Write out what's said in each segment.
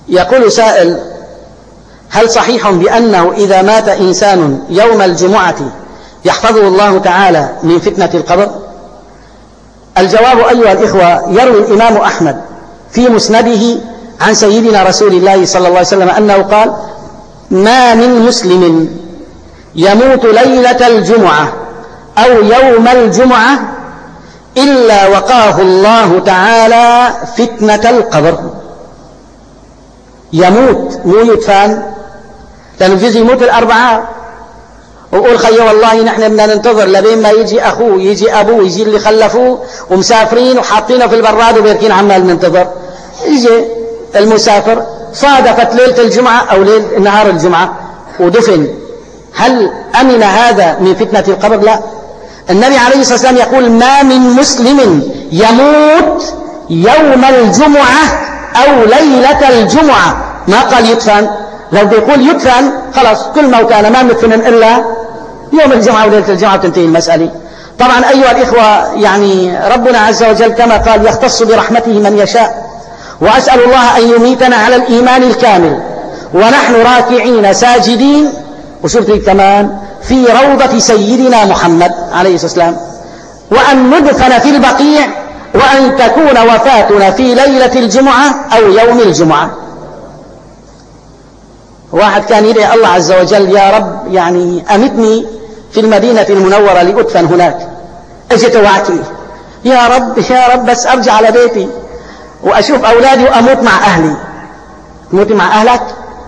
يقول سائل: هل صحيح بأنه إذا مات إنسان يوم الجمعة يحفظه الله تعالى من فتنة القبر؟ الجواب أيها الإخوة: يروي الإمام أحمد في مسنده عن سيدنا رسول الله صلى الله عليه وسلم أنه قال: ما من مسلم يموت ليلة الجمعة أو يوم الجمعة إلا وقاه الله تعالى فتنة القبر. يموت مو يدفن، لأنه بجوز يموت الأربعاء وقول خي والله نحن بدنا ننتظر لبين ما يجي أخوه يجي أبوه يجي اللي خلفوه ومسافرين وحاطينه في البراد وبيركين عمال ننتظر. يجي المسافر صادفت ليلة الجمعة أو ليلة نهار الجمعة ودفن، هل أمن هذا من فتنة القبر؟ لا. النبي عليه الصلاة والسلام يقول: ما من مسلم يموت يوم الجمعة أو ليلة الجمعة، ما قال يدفن. لو بيقول يدفن خلاص كل موتانا ما ندفن إلا يوم الجمعة وليلة الجمعة تنتهي المسألة. طبعا أيها الإخوة، يعني ربنا عز وجل كما قال يختص برحمته من يشاء، وأسأل الله أن يميتنا على الإيمان الكامل ونحن راكعين ساجدين، وشفت كمان في روضة سيدنا محمد عليه الصلاة والسلام، وأن ندفن في البقيع، وأن تكون وفاتنا في ليلة الجمعة أو يوم الجمعة. واحد كان يدعي الله عز وجل: يا رب يعني أمتني في المدينة المنورة لأدفن هناك. اجت وعكني: يا رب بس أرجع على بيتي وأشوف أولادي وأموت مع أهلي. تموت مع أهلك؟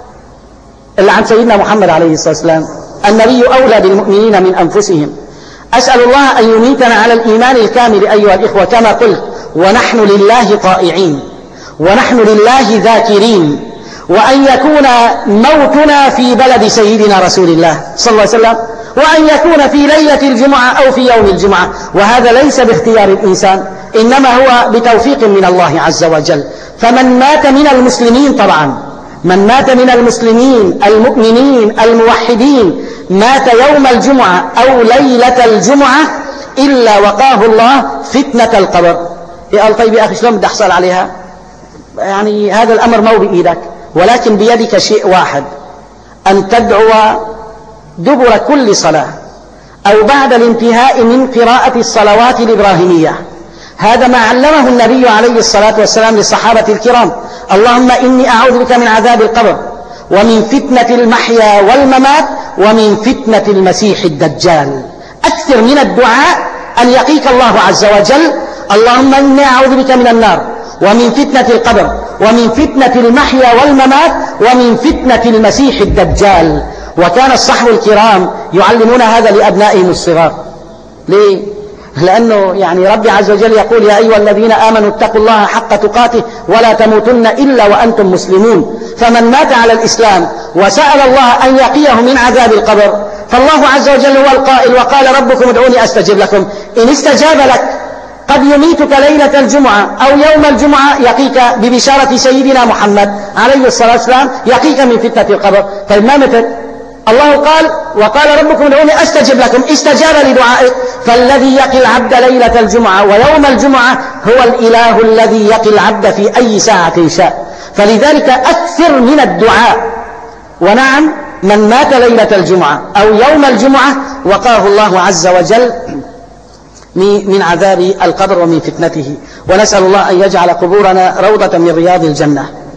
إلا عن سيدنا محمد عليه الصلاة والسلام: النبي أولى بالمؤمنين من أنفسهم. أسأل الله أن يميتنا على الإيمان الكامل أيها الإخوة كما قلت، ونحن لله طائعين ونحن لله ذاكرين، وأن يكون موتنا في بلد سيدنا رسول الله صلى الله عليه وسلم، وأن يكون في ليلة الجمعة أو في يوم الجمعة. وهذا ليس باختيار الإنسان، إنما هو بتوفيق من الله عز وجل. فمن مات من المسلمين، طبعا من مات من المسلمين المؤمنين الموحدين مات يوم الجمعة أو ليلة الجمعة إلا وقاه الله فتنة القبر. قال: طيب يا أخي شلون بدي أحصل عليها؟ يعني هذا الأمر مو بإيدك، ولكن بيدك شيء واحد: أن تدعو دبر كل صلاة أو بعد الانتهاء من قراءة الصلوات الإبراهيمية. هذا ما علمه النبي عليه الصلاة والسلام للصحابة الكرام: اللهم إني أعوذ بك من عذاب القبر ومن فتنة المحيا والممات ومن فتنة المسيح الدجال. أكثر من الدعاء أن يقيك الله عز وجل: اللهم إني أعوذ بك من النار ومن فتنة القبر ومن فتنة المحيا والممات ومن فتنة المسيح الدجال. وكان الصحابة الكرام يعلمون هذا لأبنائهم الصغار. ليه؟ لأنه يعني ربي عز وجل يقول: يا أيها الذين آمنوا اتقوا الله حق تقاته ولا تموتن إلا وأنتم مسلمون. فمن مات على الإسلام وسأل الله أن يقيه من عذاب القبر، فالله عز وجل هو القائل: وقال ربكم ادعوني أستجب لكم. إن استجاب لك قد يميتك ليلة الجمعة أو يوم الجمعة، يقيك ببشارة سيدنا محمد عليه الصلاة والسلام، يقيك من فتنة القبر. طيب ما متت؟ الله قال: وقال ربكم ادعوني أستجب لكم، استجاب لدعائك. فالذي يقي العبد ليلة الجمعة ويوم الجمعة هو الإله الذي يقي العبد في أي ساعة شاء. فلذلك أكثر من الدعاء. ونعم، من مات ليلة الجمعة أو يوم الجمعة وقاه الله عز وجل من عذاب القبر ومن فتنته. ونسأل الله أن يجعل قبورنا روضة من رياض الجنة.